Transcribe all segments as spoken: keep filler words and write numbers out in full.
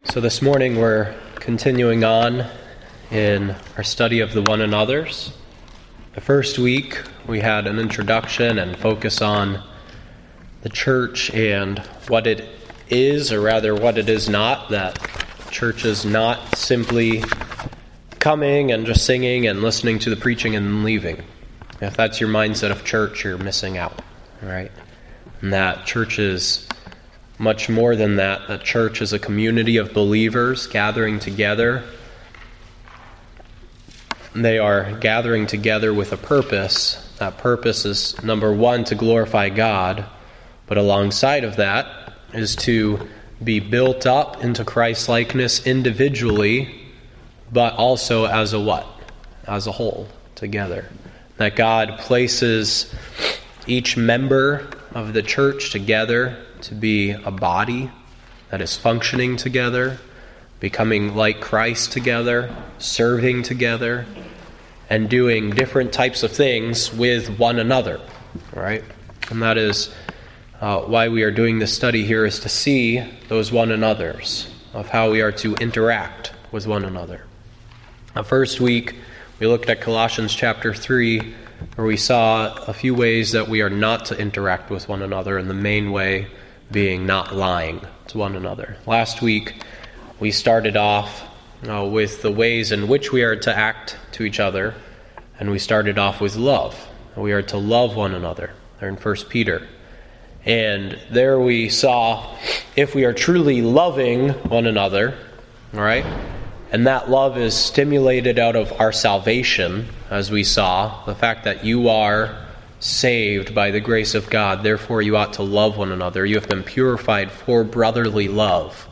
So this morning we're continuing on in our study of the one another's. The first week we had an introduction and focus on the church and what it is, or rather what it is not, that church is not simply coming and just singing and listening to the preaching and then leaving. If that's your mindset of church, you're missing out, right? And that church is much more than that. The church is a community of believers gathering together. They are gathering together with a purpose. That purpose is, number one, to glorify God, but alongside of that is to be built up into Christ-likeness individually, but also as a what? As a whole, together. That God places each member of the church together to be a body that is functioning together, becoming like Christ together, serving together, and doing different types of things with one another, right? And that is uh, why we are doing this study here, is to see those one another's, of how we are to interact with one another. The first week, we looked at Colossians chapter three, where we saw a few ways that we are not to interact with one another, and the main way being not lying to one another. Last week, we started off uh, with the ways in which we are to act to each other, and we started off with love. We are to love one another. They're in First Peter. And there we saw, if we are truly loving one another, all right, and that love is stimulated out of our salvation, as we saw, the fact that you are saved by the grace of God, therefore you ought to love one another. You have been purified for brotherly love.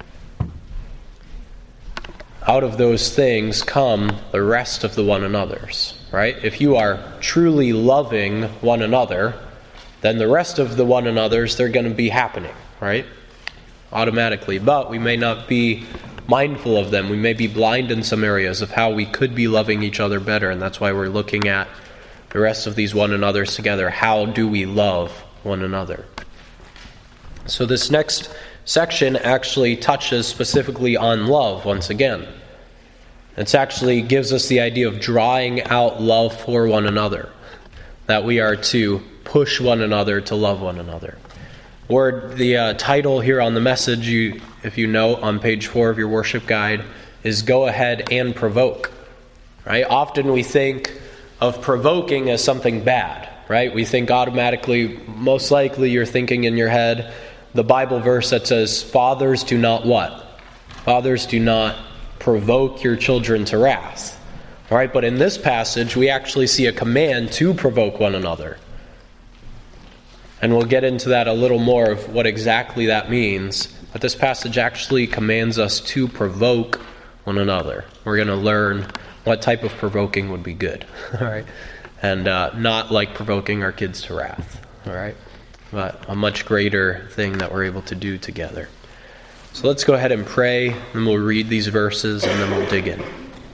Out of those things come the rest of the one another's, right? If you are truly loving one another, then the rest of the one another's, they're going to be happening, right? Automatically. But we may not be mindful of them. We may be blind in some areas of how we could be loving each other better, and that's why we're looking at the rest of these one another's together. How do we love one another? So this next section actually touches specifically on love once again. It actually gives us the idea of drawing out love for one another, that we are to push one another to love one another. Word, the uh, title here on the message, you, if you know, on page four of your worship guide, is Go Ahead and Provoke. Right? Often we think of provoking as something bad, right? We think automatically, most likely you're thinking in your head, the Bible verse that says, fathers do not what? Fathers do not provoke your children to wrath. All right, but in this passage, we actually see a command to provoke one another. And we'll get into that a little more of what exactly that means. But this passage actually commands us to provoke one another. We're going to learn what type of provoking would be good, all right? And uh, not like provoking our kids to wrath, all right? But a much greater thing that we're able to do together. So let's go ahead and pray, and we'll read these verses, and then we'll dig in.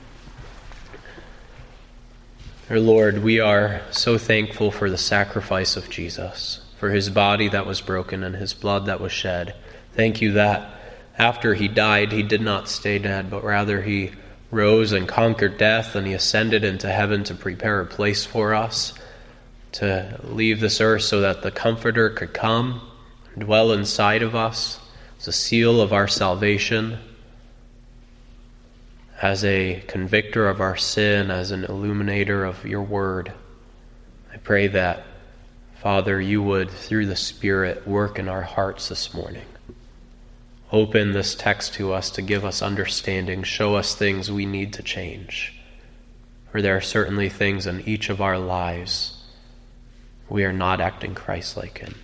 Dear Lord, we are so thankful for the sacrifice of Jesus, for his body that was broken and his blood that was shed. Thank you that after he died, he did not stay dead, but rather he rose and conquered death, and he ascended into heaven to prepare a place for us, to leave this earth so that the Comforter could come and dwell inside of us as a seal of our salvation, as a convictor of our sin, as an illuminator of your word. I pray that, Father, you would, through the Spirit, work in our hearts this morning. Open this text to us to give us understanding, show us things we need to change. For there are certainly things in each of our lives we are not acting Christ-like in.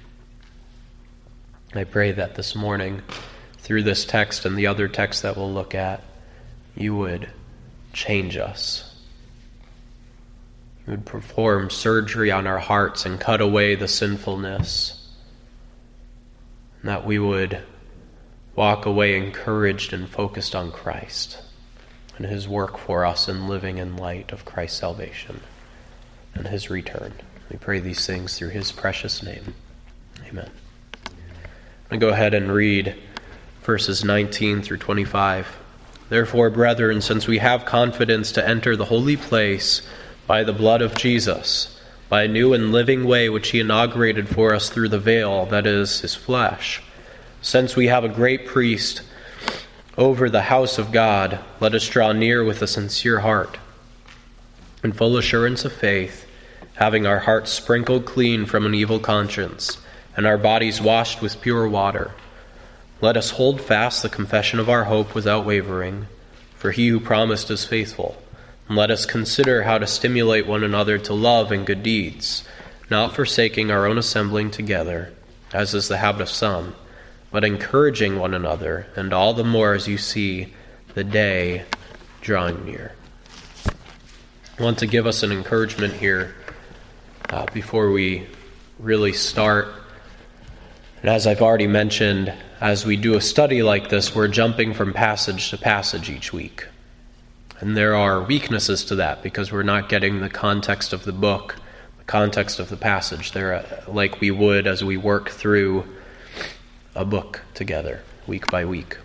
I pray that this morning, through this text and the other texts that we'll look at, you would change us. You would perform surgery on our hearts and cut away the sinfulness, and that we would walk away encouraged and focused on Christ and his work for us in living in light of Christ's salvation and his return. We pray these things through his precious name. Amen. I'm going to go ahead and read verses nineteen through twenty-five. Therefore, brethren, since we have confidence to enter the holy place by the blood of Jesus, by a new and living way which he inaugurated for us through the veil, that is, his flesh, since we have a great priest over the house of God, let us draw near with a sincere heart, in full assurance of faith, having our hearts sprinkled clean from an evil conscience, and our bodies washed with pure water. Let us hold fast the confession of our hope without wavering, for he who promised is faithful. And let us consider how to stimulate one another to love and good deeds, not forsaking our own assembling together, as is the habit of some, but encouraging one another, and all the more as you see the day drawing near. I want to give us an encouragement here uh, before we really start. And as I've already mentioned, as we do a study like this, we're jumping from passage to passage each week. And there are weaknesses to that because we're not getting the context of the book, the context of the passage there, like we would as we work through a book together, week by week.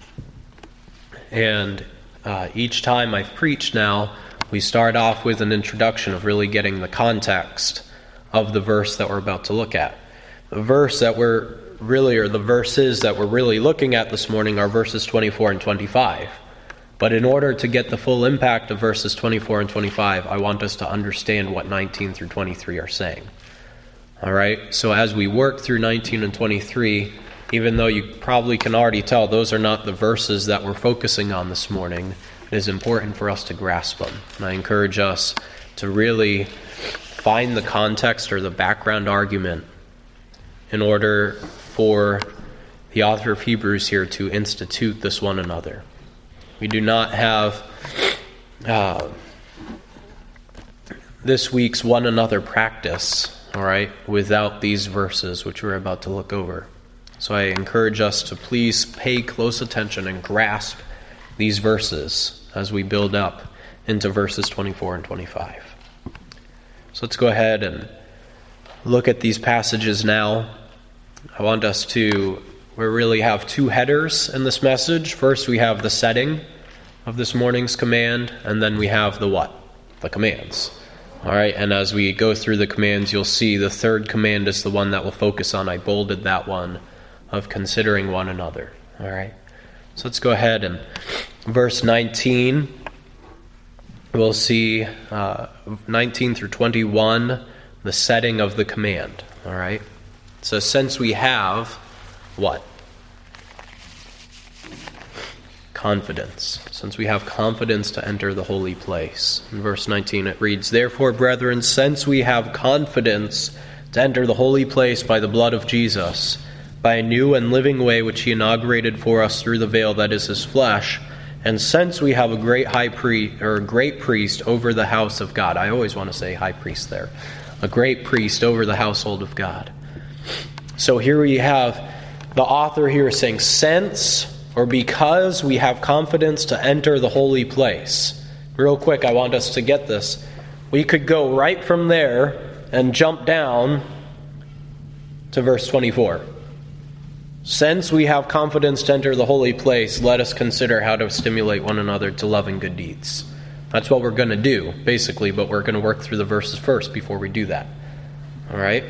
And uh, each time I've preached now, we start off with an introduction of really getting the context of the verse that we're about to look at. The verse that we're really, or the verses that we're really looking at this morning are verses twenty-four and twenty-five. But in order to get the full impact of verses twenty-four and twenty-five, I want us to understand what nineteen through twenty-three are saying. All right? So as we work through nineteen and twenty-three, even though you probably can already tell those are not the verses that we're focusing on this morning, it is important for us to grasp them. And I encourage us to really find the context or the background argument in order for the author of Hebrews here to institute this one another. We do not have uh, this week's one another practice, all right, without these verses, which we're about to look over. So I encourage us to please pay close attention and grasp these verses as we build up into verses twenty-four and twenty-five. So let's go ahead and look at these passages now. I want us to, we really have two headers in this message. First, we have the setting of this morning's command, and then we have the what? The commands. All right, and as we go through the commands, you'll see the third command is the one that we'll focus on. I bolded that one, of considering one another. All right, so let's go ahead and verse nineteen, we'll see uh, nineteen through twenty-one, the setting of the command. All right, so since we have what? Confidence. Since we have confidence to enter the holy place. In verse nineteen it reads, "Therefore, brethren, since we have confidence to enter the holy place by the blood of Jesus, by a new and living way which he inaugurated for us through the veil, that is his flesh, and since we have a great high priest, or a great priest over the house of God." I always want to say high priest there. A great priest over the household of God. So here we have the author here saying, since or because we have confidence to enter the holy place. Real quick, I want us to get this. We could go right from there and jump down to verse twenty-four. Since we have confidence to enter the holy place, let us consider how to stimulate one another to love and good deeds. That's what we're going to do, basically, but we're going to work through the verses first before we do that. All right?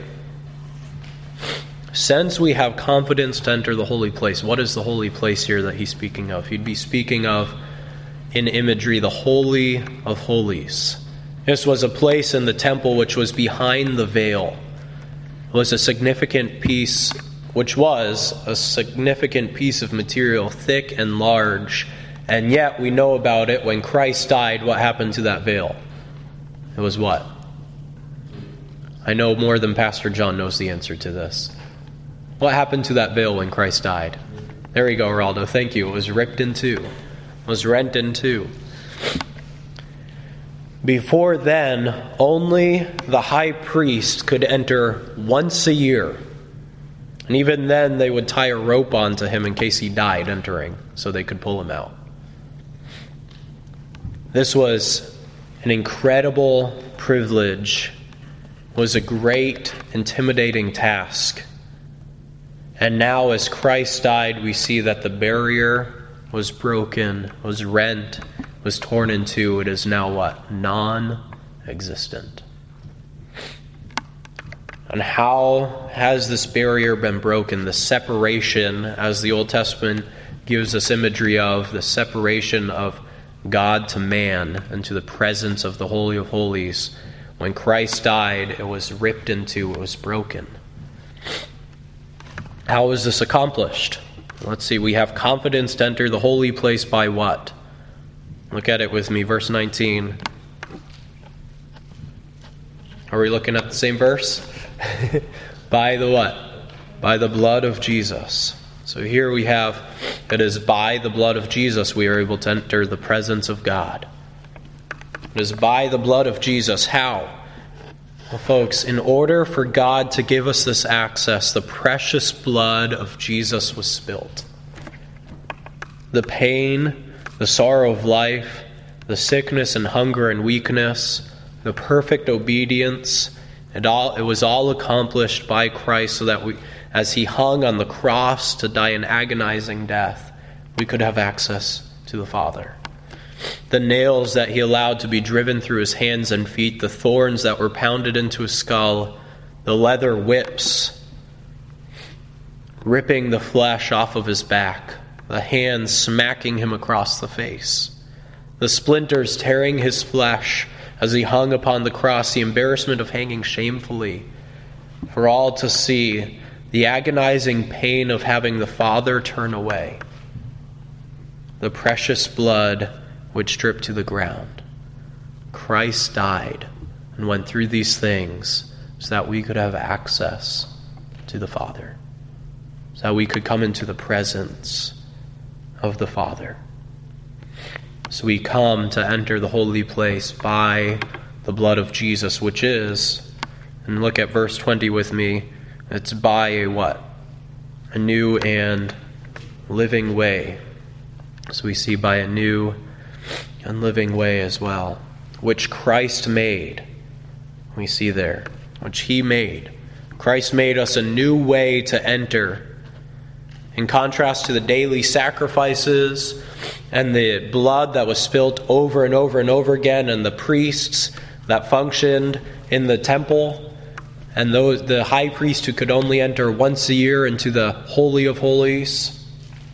Since we have confidence to enter the holy place, what is the holy place here that he's speaking of? He'd be speaking of, in imagery, the Holy of Holies. This was a place in the temple which was behind the veil. It was a significant piece, which was a significant piece of material, thick and large, and yet we know about it. When Christ died, what happened to that veil? It was what? I know more than Pastor John knows the answer to this. What happened to that veil when Christ died? There you go, Geraldo. Thank you. It was ripped in two. It was rent in two. Before then, only the high priest could enter once a year. And even then, they would tie a rope onto him in case he died entering, so they could pull him out. This was an incredible privilege. It was a great, intimidating task. And now as Christ died, we see that the barrier was broken, was rent, was torn in two. It is now what? Non-existent. And how has this barrier been broken? The separation, as the Old Testament gives us imagery of, the separation of God to man and to the presence of the Holy of Holies. When Christ died, it was ripped in two, it was broken. How was this accomplished? Let's see, we have confidence to enter the holy place by what? Look at it with me, verse nineteen. Are we looking at the same verse? By the what? By the blood of Jesus. So here we have, it is by the blood of Jesus we are able to enter the presence of God. It is by the blood of Jesus. How? Well, folks, in order for God to give us this access, the precious blood of Jesus was spilled. The pain, the sorrow of life, the sickness and hunger and weakness, the perfect obedience, and all, it was all accomplished by Christ so that we, as he hung on the cross to die an agonizing death, we could have access to the Father. The nails that he allowed to be driven through his hands and feet, the thorns that were pounded into his skull, the leather whips ripping the flesh off of his back, the hands smacking him across the face, the splinters tearing his flesh as he hung upon the cross, the embarrassment of hanging shamefully for all to see, the agonizing pain of having the Father turn away, the precious blood which dripped to the ground. Christ died and went through these things so that we could have access to the Father, so that we could come into the presence of the Father. So we come to enter the holy place by the blood of Jesus, which is, and look at verse twenty with me, it's by a what? A new and living way. So we see by a new and living way as well, which Christ made. We see there, which he made. Christ made us a new way to enter. In contrast to the daily sacrifices and the blood that was spilt over and over and over again, and the priests that functioned in the temple, and those the high priest who could only enter once a year into the Holy of Holies,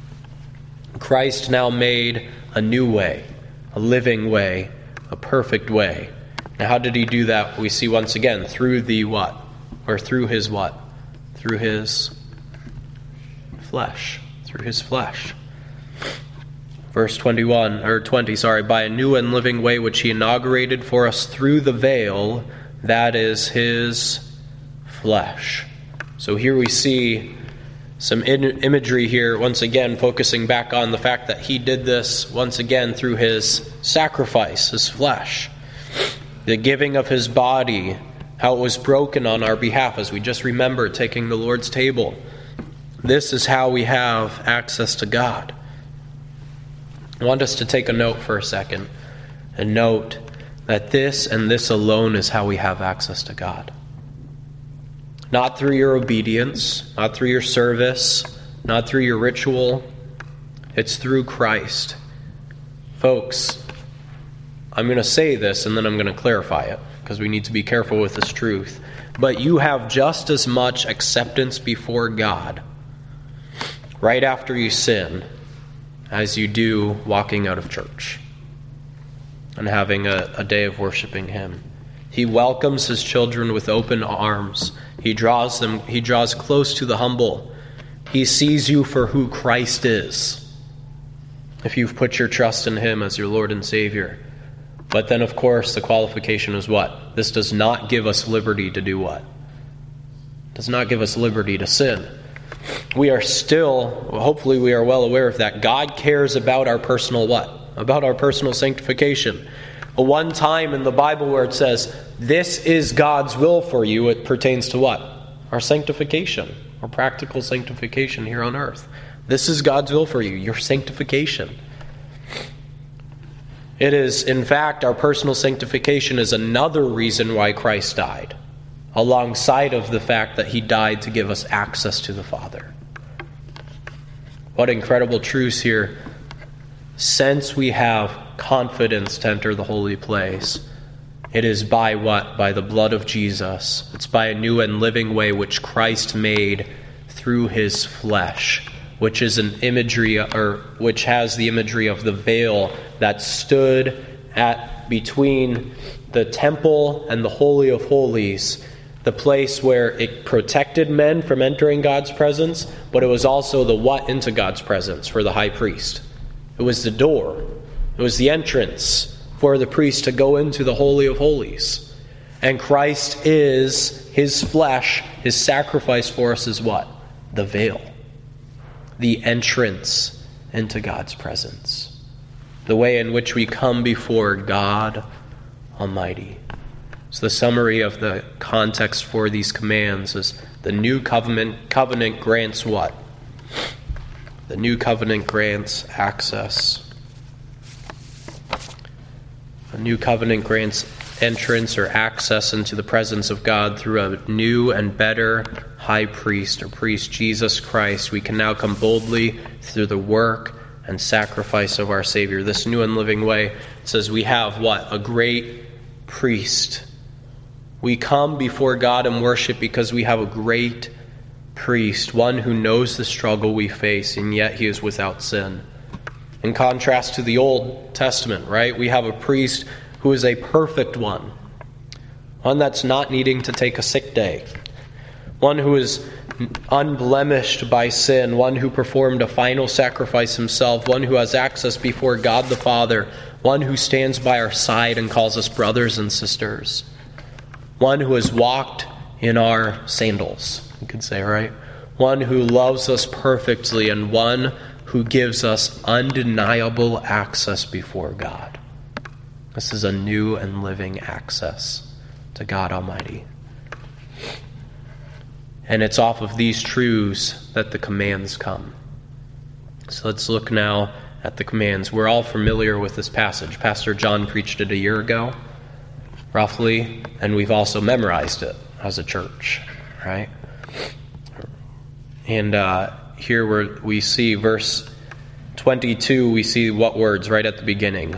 Christ now made a new way, a living way, a perfect way. Now how did he do that? We see once again through the what? Or through his what? Through his flesh. Through his flesh. Verse twenty-one, or twenty, sorry, by a new and living way which he inaugurated for us through the veil, that is his flesh. So here we see some in- imagery here, once again focusing back on the fact that he did this once again through his sacrifice, his flesh. The giving of his body, how it was broken on our behalf, as we just remembered taking the Lord's table. This is how we have access to God. I want us to take a note for a second and note that this and this alone is how we have access to God. Not through your obedience, not through your service, not through your ritual. It's through Christ. Folks, I'm going to say this and then I'm going to clarify it because we need to be careful with this truth. But you have just as much acceptance before God right after you sin as you do walking out of church and having a, a day of worshiping him. He welcomes his children with open arms. He draws them, he draws close to the humble. He sees you for who Christ is, if you've put your trust in him as your Lord and Savior. But then, of course, the qualification is what? This does not give us liberty to do what? It does not give us liberty to sin. We are still, hopefully we are well aware of that. God cares about our personal what? About our personal sanctification. A one time in the Bible where it says, this is God's will for you, it pertains to what? Our sanctification, our practical sanctification here on earth. This is God's will for you, your sanctification. It is, in fact, our personal sanctification is another reason why Christ died, alongside of the fact that he died to give us access to the Father. What incredible truths here. Since we have confidence to enter the holy place, it is by what? By the blood of Jesus. It's by a new and living way which Christ made through his flesh, which is an imagery, or which has the imagery of the veil that stood at between the temple and the Holy of Holies, the place where it protected men from entering God's presence, but it was also the what into God's presence for the high priest. It was the door. It was the entrance for the priest to go into the Holy of Holies. And Christ is, his flesh, his sacrifice for us is what? The veil. The entrance into God's presence. The way in which we come before God Almighty. So the summary of the context for these commands is the new covenant, covenant grants what? The new covenant grants access. A new covenant grants entrance or access into the presence of God through a new and better high priest or priest, Jesus Christ. We can now come boldly through the work and sacrifice of our Savior. This new and living way says we have what? A great priest. We come before God and worship because we have a great priest, one who knows the struggle we face, and yet he is without sin. In contrast to the Old Testament, right? We have a priest who is a perfect one. One that's not needing to take a sick day. One who is unblemished by sin. One who performed a final sacrifice himself. One who has access before God the Father. One who stands by our side and calls us brothers and sisters. One who has walked in our sandals, you could say, right? One who loves us perfectly, and one who gives us undeniable access before God. This is a new and living access to God Almighty. And it's off of these truths that the commands come. So let's look now at the commands. We're all familiar with this passage. Pastor John preached it a year ago, roughly, and we've also memorized it as a church, right? And uh, here we're, we see verse twenty-two, we see what words right at the beginning?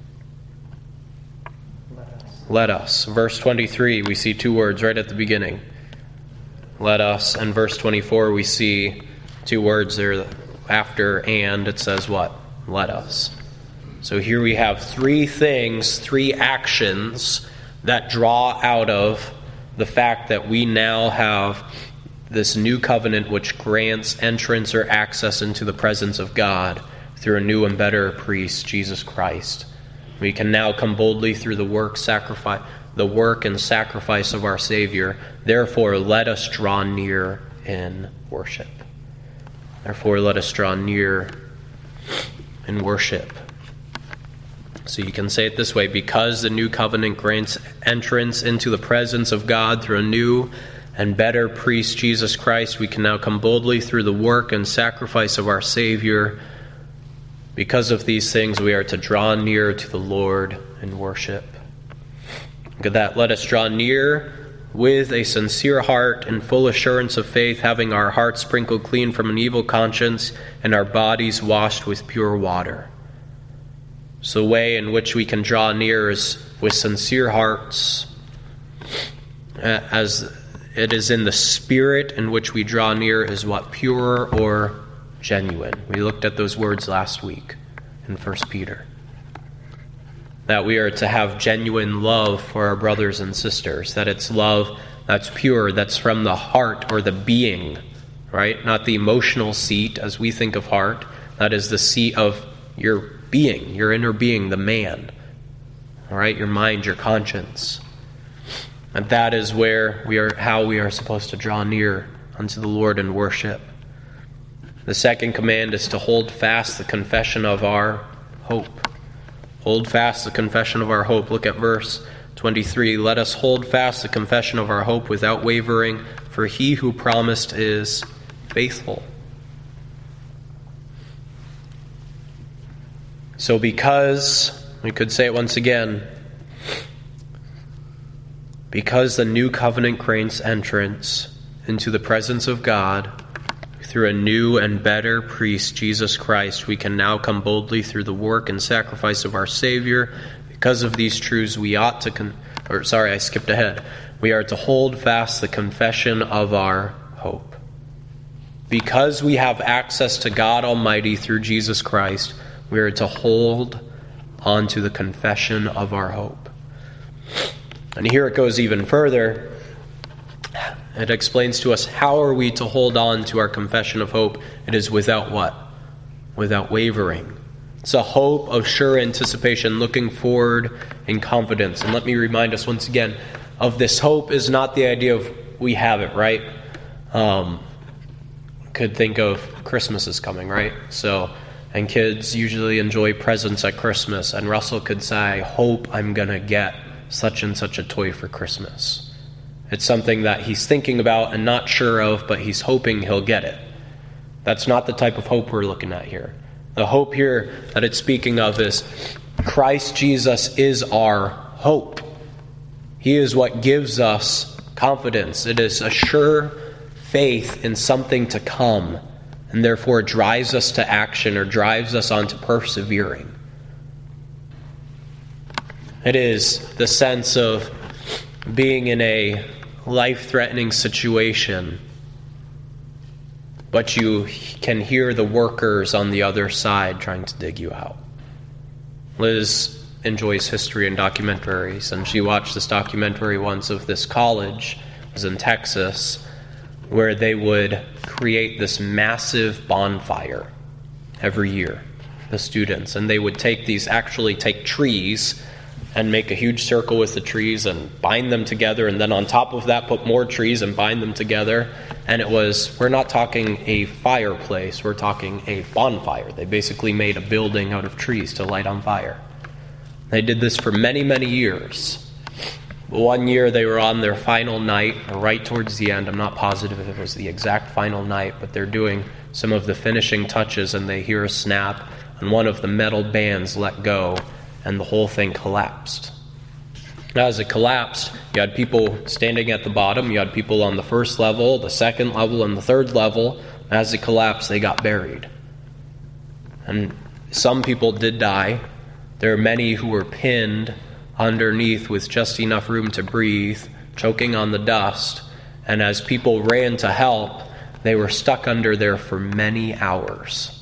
Let us. Let us. Verse twenty-three, we see two words right at the beginning. Let us. And verse twenty-four, we see two words there after and. It says what? Let us. So here we have three things, three actions that draw out of the fact that we now have this new covenant which grants entrance or access into the presence of God through a new and better priest, Jesus Christ. We can now come boldly through the work, sacrifice, the work and sacrifice of our Savior. Therefore, let us draw near in worship. Therefore, let us draw near in worship. So you can say it this way: because the new covenant grants entrance into the presence of God through a new and better priest, Jesus Christ, we can now come boldly through the work and sacrifice of our Savior. Because of these things, we are to draw near to the Lord in worship. Look at that. Let us draw near with a sincere heart and full assurance of faith, having our hearts sprinkled clean from an evil conscience and our bodies washed with pure water. So the way in which we can draw near is with sincere hearts, as it is in the spirit in which we draw near is what? Pure or genuine. We looked at those words last week in First Peter. That we are to have genuine love for our brothers and sisters. That it's love that's pure, that's from the heart or the being, right? Not the emotional seat as we think of heart. That is the seat of your being, your inner being, the man. All right, your mind, your conscience. And that is where we are, how we are supposed to draw near unto the Lord in worship. The second command is to hold fast the confession of our hope. Hold fast the confession of our hope. Look at verse twenty-three. Let us hold fast the confession of our hope without wavering, for he who promised is faithful. So because, we could say it once again, because the new covenant grants entrance into the presence of God through a new and better priest, Jesus Christ, we can now come boldly through the work and sacrifice of our Savior. Because of these truths, we ought to, con- or sorry, I skipped ahead. We are to hold fast the confession of our hope. Because we have access to God Almighty through Jesus Christ, we are to hold on to the confession of our hope. And here it goes even further. It explains to us, how are we to hold on to our confession of hope? It is without what? Without wavering. It's a hope of sure anticipation, looking forward in confidence. And let me remind us once again, of this hope is not the idea of we have it, right? Um, could think of Christmas is coming, right? So, and kids usually enjoy presents at Christmas. And Russell could say, I hope I'm going to get such and such a toy for Christmas. It's something that he's thinking about and not sure of, but he's hoping he'll get it. That's not the type of hope we're looking at here. The hope here that it's speaking of is Christ Jesus is our hope. He is what gives us confidence. It is a sure faith in something to come, and therefore drives us to action or drives us on to persevering. It is the sense of being in a life-threatening situation, but you can hear the workers on the other side trying to dig you out. Liz enjoys history and documentaries, and she watched this documentary once of this college, it was in Texas, where they would create this massive bonfire every year, the students, and they would take these, actually take trees and make a huge circle with the trees and bind them together, and then on top of that put more trees and bind them together. And it was, we're not talking a fireplace, we're talking a bonfire. They basically made a building out of trees to light on fire. They did this for many, many years. One year they were on their final night, or right towards the end. I'm not positive if it was the exact final night, but they're doing some of the finishing touches, and they hear a snap, and one of the metal bands let go, and the whole thing collapsed. Now, as it collapsed, you had people standing at the bottom, you had people on the first level, the second level, and the third level. As it collapsed, they got buried. And some people did die. There are many who were pinned underneath with just enough room to breathe, choking on the dust. And as people ran to help, they were stuck under there for many hours.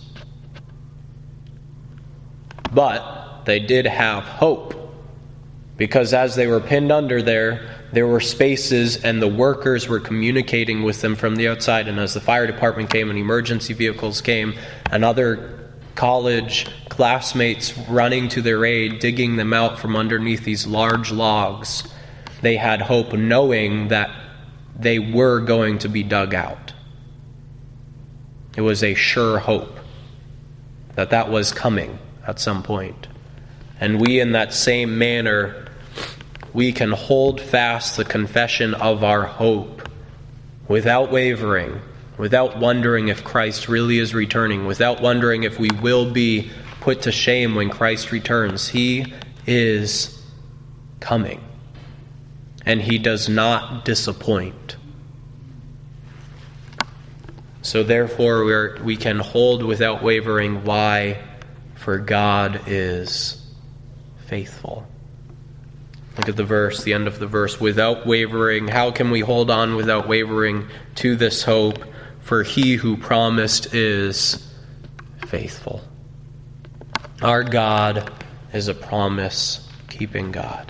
But they did have hope, because as they were pinned under there, there were spaces and the workers were communicating with them from the outside. And as the fire department came and emergency vehicles came and other college classmates running to their aid, digging them out from underneath these large logs, they had hope, knowing that they were going to be dug out. It was a sure hope that that was coming at some point. And we, in that same manner, we can hold fast the confession of our hope without wavering, without wondering if Christ really is returning, without wondering if we will be put to shame when Christ returns. He is coming, and he does not disappoint. So therefore, we're, we can hold without wavering. Why? For God is faithful. Look at the verse, the end of the verse. Without wavering, how can we hold on without wavering to this hope? For he who promised is faithful. Our God is a promise-keeping God.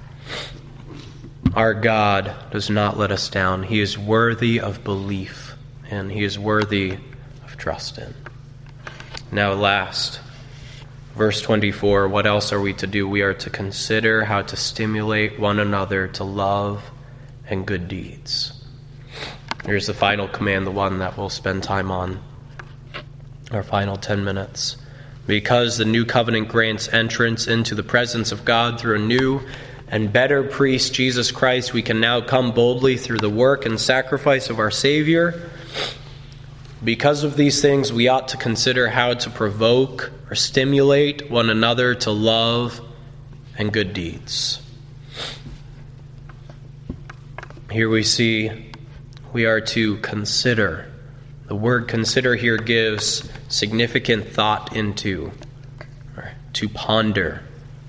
Our God does not let us down. He is worthy of belief, and he is worthy of trust in. Now last, verse twenty-four, what else are we to do? We are to consider how to stimulate one another to love and good deeds. Here's the final command, the one that we'll spend time on, our final ten minutes. Because the new covenant grants entrance into the presence of God through a new and better priest, Jesus Christ, we can now come boldly through the work and sacrifice of our Savior. Because of these things, we ought to consider how to provoke or stimulate one another to love and good deeds. Here we see we are to consider The word consider here gives significant thought into, or to ponder.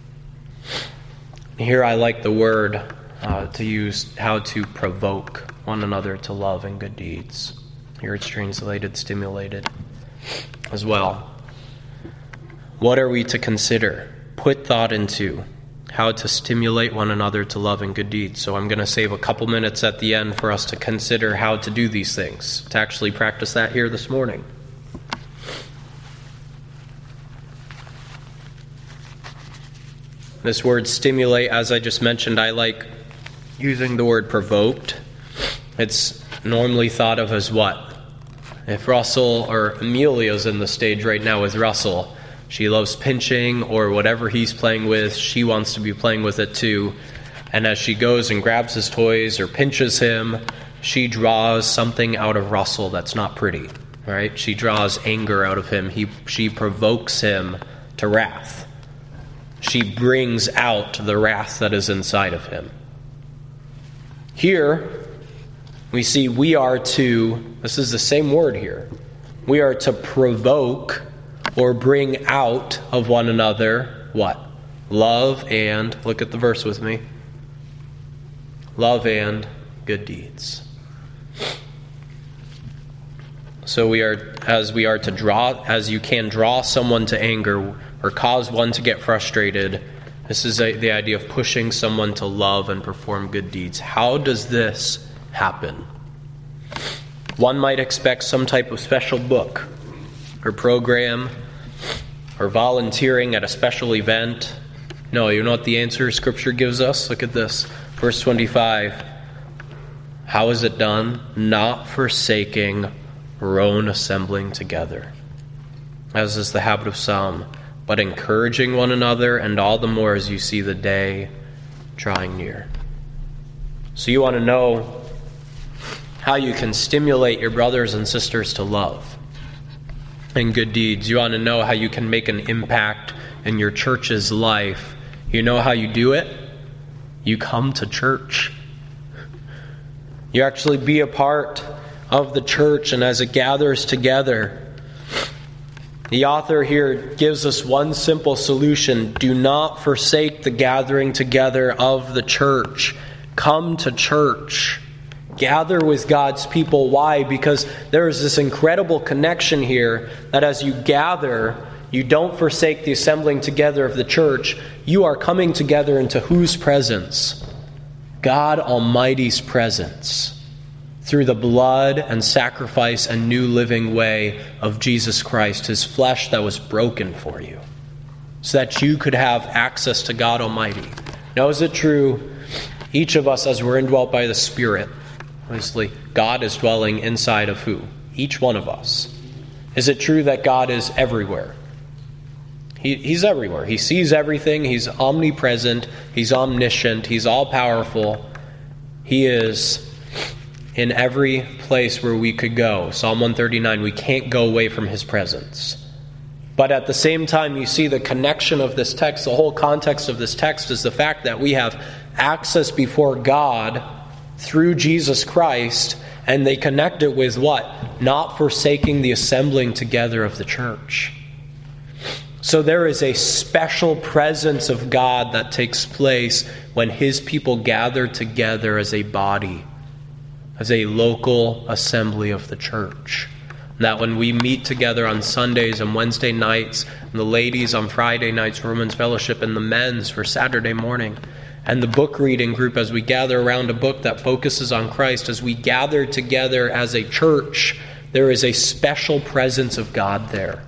Here I like the word uh, to use, how to provoke one another to love and good deeds. Here it's translated stimulated as well. What are we to consider? Put thought into how to stimulate one another to love and good deeds. So I'm going to save a couple minutes at the end for us to consider how to do these things, to actually practice that here this morning. This word stimulate, as I just mentioned, I like using the word provoked. It's normally thought of as what? If Russell, or Amelia's in the stage right now with Russell, she loves pinching or whatever he's playing with, she wants to be playing with it too. And as she goes and grabs his toys or pinches him, she draws something out of Russell that's not pretty, right? She draws anger out of him. He, she provokes him to wrath. She brings out the wrath that is inside of him. Here, we see we are to, this is the same word here, we are to provoke or bring out of one another, what? Love and, look at the verse with me, love and good deeds. So we are, as we are to draw, as you can draw someone to anger or cause one to get frustrated, this is a, the idea of pushing someone to love and perform good deeds. How does this happen? One might expect some type of special book or program or volunteering at a special event. No, you know what the answer Scripture gives us? Look at this. Verse twenty-five. How is it done? Not forsaking our own assembling together, as is the habit of some, but encouraging one another, and all the more as you see the day drawing near. So you want to know how you can stimulate your brothers and sisters to love and good deeds. You want to know how you can make an impact in your church's life. You know how you do it? You come to church. You actually be a part of the church, and as it gathers together, the author here gives us one simple solution. Do not forsake the gathering together of the church. Come to church. Gather with God's people. Why? Because there is this incredible connection here that as you gather, you don't forsake the assembling together of the church. You are coming together into whose presence? God Almighty's presence. Through the blood and sacrifice and new living way of Jesus Christ, His flesh that was broken for you, so that you could have access to God Almighty. Now, is it true, each of us, as we're indwelt by the Spirit, obviously, God is dwelling inside of who? Each one of us. Is it true that God is everywhere? He, he's everywhere. He sees everything. He's omnipresent. He's omniscient. He's all-powerful. He is in every place where we could go. Psalm one thirty-nine, we can't go away from His presence. But at the same time, you see the connection of this text, the whole context of this text is the fact that we have access before God through Jesus Christ, and they connect it with what? Not forsaking the assembling together of the church. So there is a special presence of God that takes place when His people gather together as a body, as a local assembly of the church. That when we meet together on Sundays and Wednesday nights, and the ladies on Friday nights for women's fellowship, and the men's for Saturday morning, and the book reading group as we gather around a book that focuses on Christ, as we gather together as a church, there is a special presence of God there.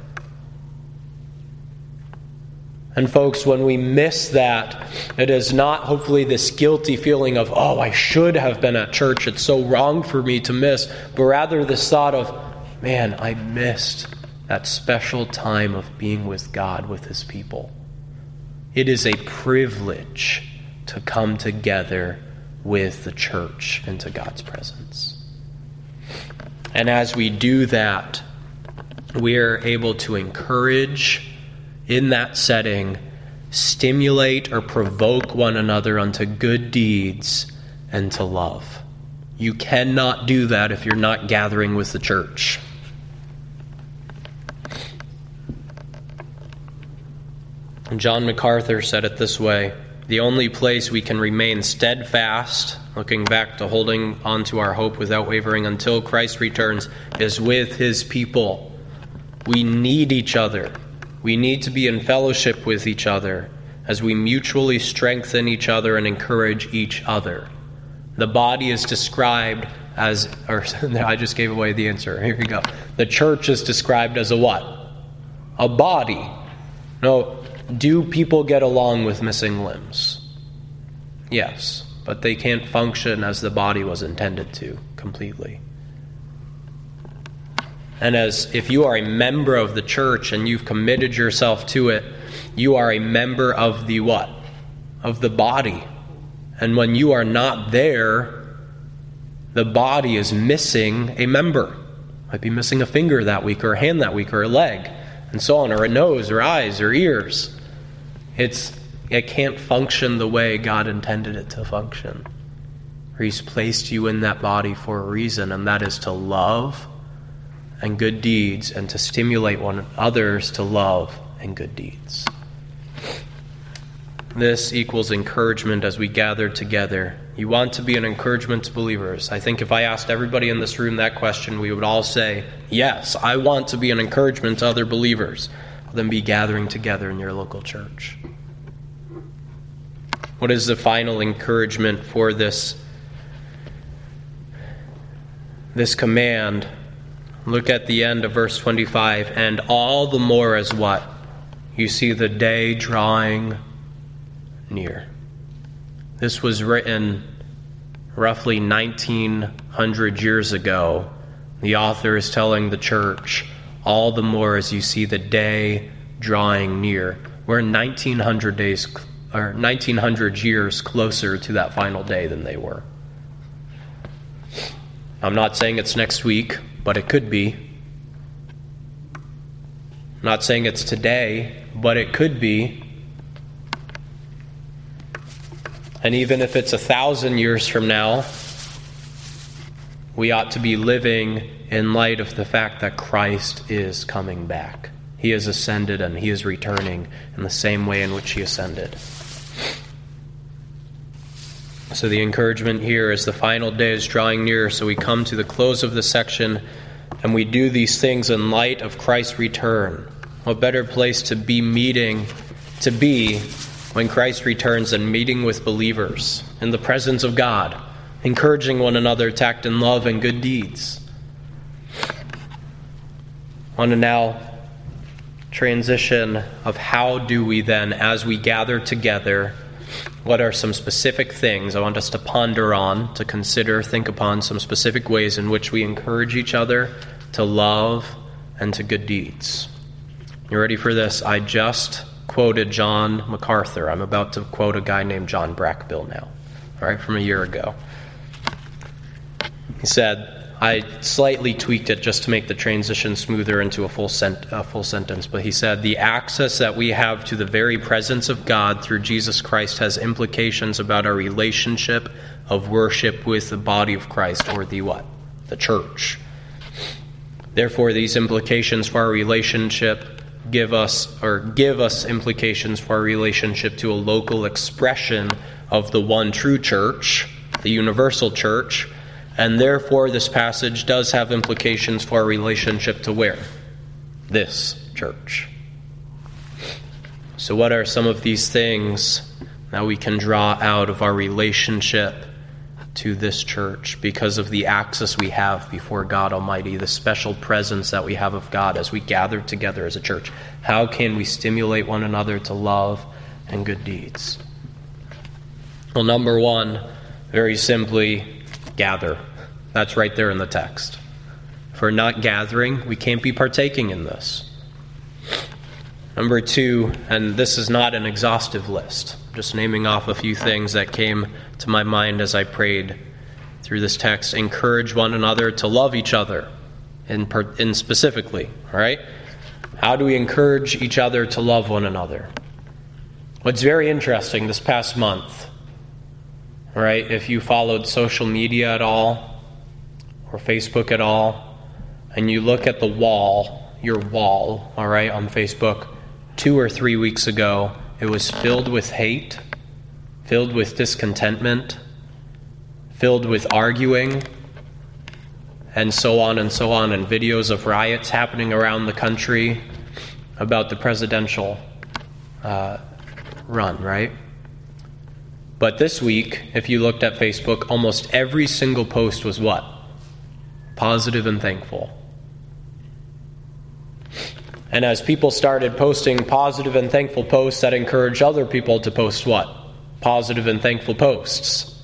And folks, when we miss that, it is not hopefully this guilty feeling of, oh, I should have been at church, it's so wrong for me to miss, but rather this thought of, man, I missed that special time of being with God, with His people. It is a privilege to come together with the church into God's presence. And as we do that, we are able to encourage, in that setting, stimulate or provoke one another unto good deeds and to love. You cannot do that if you're not gathering with the church. John MacArthur said it this way: the only place we can remain steadfast, looking back to holding on to our hope without wavering until Christ returns, is with his people. We need each other. We need to be in fellowship with each other as we mutually strengthen each other and encourage each other. The body is described as, or I just gave away the answer. Here we go. The church is described as a what? A body. No, do people get along with missing limbs? Yes, but they can't function as the body was intended to completely. And as if you are a member of the church and you've committed yourself to it, you are a member of the what? Of the body. And when you are not there, the body is missing a member. Might be missing a finger that week, or a hand that week, or a leg, and so on, or a nose, or eyes, or ears. It's it can't function the way God intended it to function. He's placed you in that body for a reason, and that is to love and good deeds, and to stimulate one others to love and good deeds. This equals encouragement as we gather together. You want to be an encouragement to believers. I think if I asked everybody in this room that question, we would all say, yes, I want to be an encouragement to other believers. Then be gathering together in your local church. What is the final encouragement for this, this command? Look at the end of verse twenty-five. And all the more as what? You see the day drawing near. This was written roughly nineteen hundred years ago. The author is telling the church, all the more as you see the day drawing near. We're nineteen hundred days or nineteen hundred years closer to that final day than they were. I'm not saying it's next week, but it could be. I'm not saying it's today, but it could be. And even if it's a thousand years from now, we ought to be living in light of the fact that Christ is coming back. He has ascended and he is returning in the same way in which he ascended. So the encouragement here is the final day is drawing near. So we come to the close of the section and we do these things in light of Christ's return. What better place to be meeting, to be when Christ returns and meeting with believers in the presence of God, encouraging one another to act in love and good deeds. I want to now transition of how do we then, as we gather together, what are some specific things I want us to ponder on, to consider, think upon some specific ways in which we encourage each other to love and to good deeds. You ready for this? I just quoted John MacArthur. I'm about to quote a guy named John Brackbill now, all right, from a year ago. He said, I slightly tweaked it just to make the transition smoother into a full, sent, a full sentence, but he said, the access that we have to the very presence of God through Jesus Christ has implications about our relationship of worship with the body of Christ, or the what? The church. Therefore, these implications for our relationship give us, or give us implications for our relationship to a local expression of the one true church, the universal church, and therefore this passage does have implications for our relationship to where? This church. So what are some of these things that we can draw out of our relationship to this church because of the access we have before God Almighty, the special presence that we have of God as we gather together as a church? How can we stimulate one another to love and good deeds? Well, number one, very simply, gather. That's right there in the text. If we're not gathering, we can't be partaking in this. Number two, and this is not an exhaustive list, just naming off a few things that came to my mind as I prayed through this text. Encourage one another to love each other, in, per, in specifically, all right? How do we encourage each other to love one another? What's very interesting this past month, all right, if you followed social media at all, or Facebook at all, and you look at the wall, your wall, all right, on Facebook, two or three weeks ago, it was filled with hate, filled with discontentment, filled with arguing, and so on and so on, and videos of riots happening around the country about the presidential uh, run, right? But this week, if you looked at Facebook, almost every single post was what? Positive and thankful. And as people started posting positive and thankful posts, that encouraged other people to post what? Positive and thankful posts.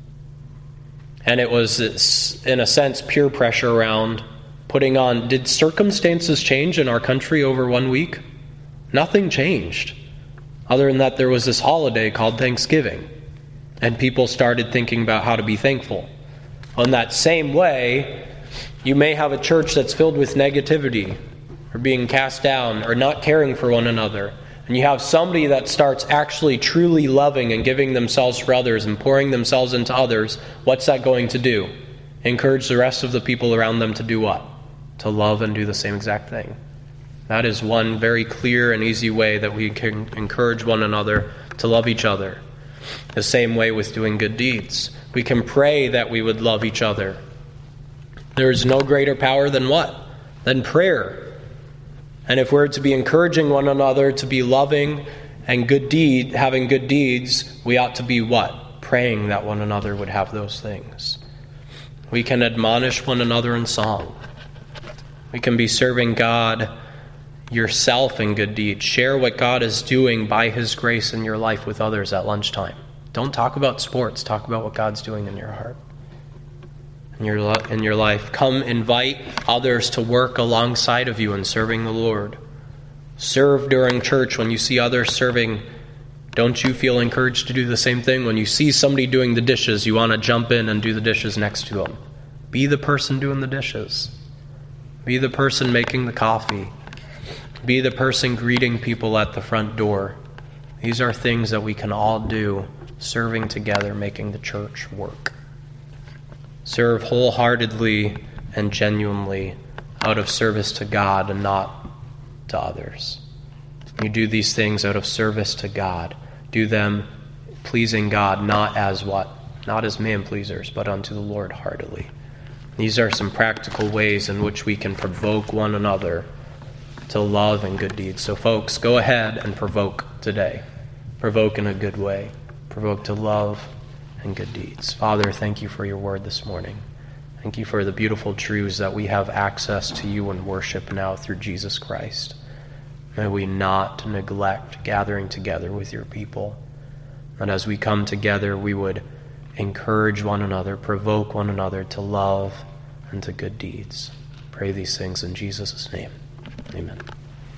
And it was, this, in a sense, peer pressure around putting on, did circumstances change in our country over one week? Nothing changed. Other than that, there was this holiday called Thanksgiving. And people started thinking about how to be thankful. In that same way, you may have a church that's filled with negativity, or being cast down, or not caring for one another. And you have somebody that starts actually truly loving and giving themselves for others and pouring themselves into others. What's that going to do? Encourage the rest of the people around them to do what? To love and do the same exact thing. That is one very clear and easy way that we can encourage one another to love each other. The same way with doing good deeds. We can pray that we would love each other. There is no greater power than what? Than prayer. And if we're to be encouraging one another to be loving and good deed, having good deeds, we ought to be what? Praying that one another would have those things. We can admonish one another in song. We can be serving God yourself in good deeds. Share what God is doing by His grace in your life with others at lunchtime. Don't talk about sports. Talk about what God's doing in your heart, in your, in your life. Come invite others to work alongside of you in serving the Lord. Serve during church. When you see others serving, don't you feel encouraged to do the same thing? When you see somebody doing the dishes, you want to jump in and do the dishes next to them. Be the person doing the dishes. Be the person making the coffee. Be the person greeting people at the front door. These are things that we can all do, serving together, making the church work. Serve wholeheartedly and genuinely out of service to God and not to others. You do these things out of service to God. Do them pleasing God, not as what? Not as man-pleasers, but unto the Lord heartily. These are some practical ways in which we can provoke one another to love and good deeds. So folks, go ahead and provoke today. Provoke in a good way. Provoke to love and good deeds. Father, thank you for your word this morning. Thank you for the beautiful truths that we have access to you in worship now through Jesus Christ. May we not neglect gathering together with your people. And as we come together, we would encourage one another, provoke one another to love and to good deeds. Pray these things in Jesus' name. Amen.